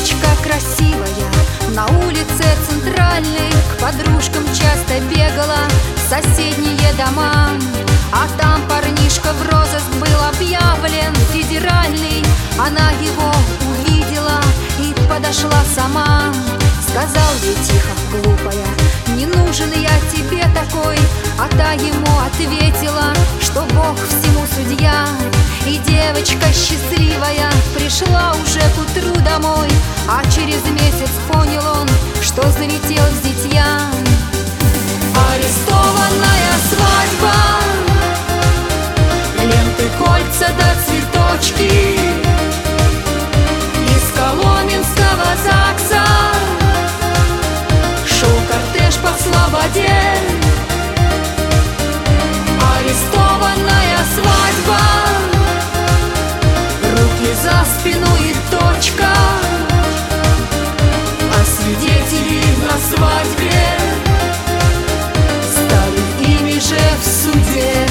девчоночка красивая на улице Центральной к подружкам часто бегала в соседние дома. А там парнишка в розыск был объявлен федеральный. Она его увидела и подошла сама. Сказал ей тихо: глупая, не нужен я тебе такой. А та ему ответила, что Бог всему судья. И девочка счастливая пришла уже к утру домой. А через месяц понял он, что залетел в зитья. Арестованная свадьба, ленты, кольца да цветочки. Из Коломенского ЗАГСа шел кортеж по слободе. Арестованная свадьба, руки за спину и точка. А свидетели на свадьбе стали ими же в суде.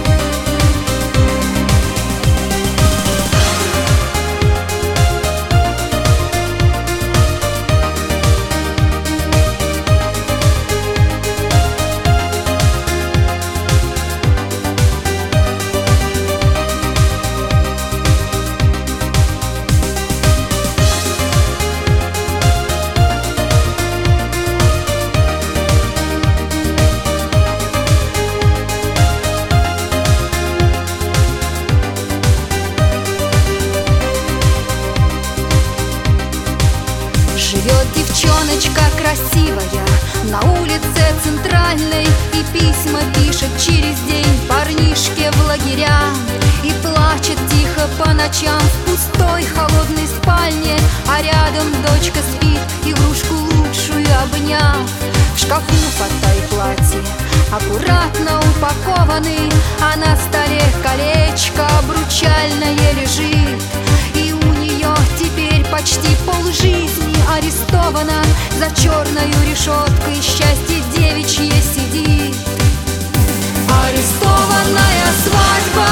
Живет девчоночка красивая на улице Центральной и письма пишет через день парнишке в лагеря. И плачет тихо по ночам в пустой холодной спальне. А рядом дочка спит, игрушку лучшую обняв. В шкафу фото и платье аккуратно упакованы, а на столе колечко обручальное лежит. И у нее теперь почти полжизни арестована. За черною решеткой счастье девичье сидит. Арестованная свадьба,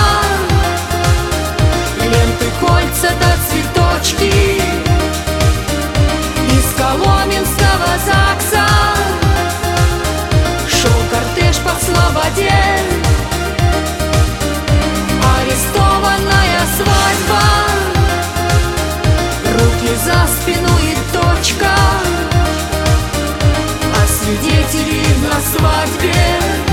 ленты, кольца да цветочки. Из Коломенского ЗАГСа шел кортеж по слободе. Арестованная свадьба, руки за спину и точка. А свидетели на свадьбе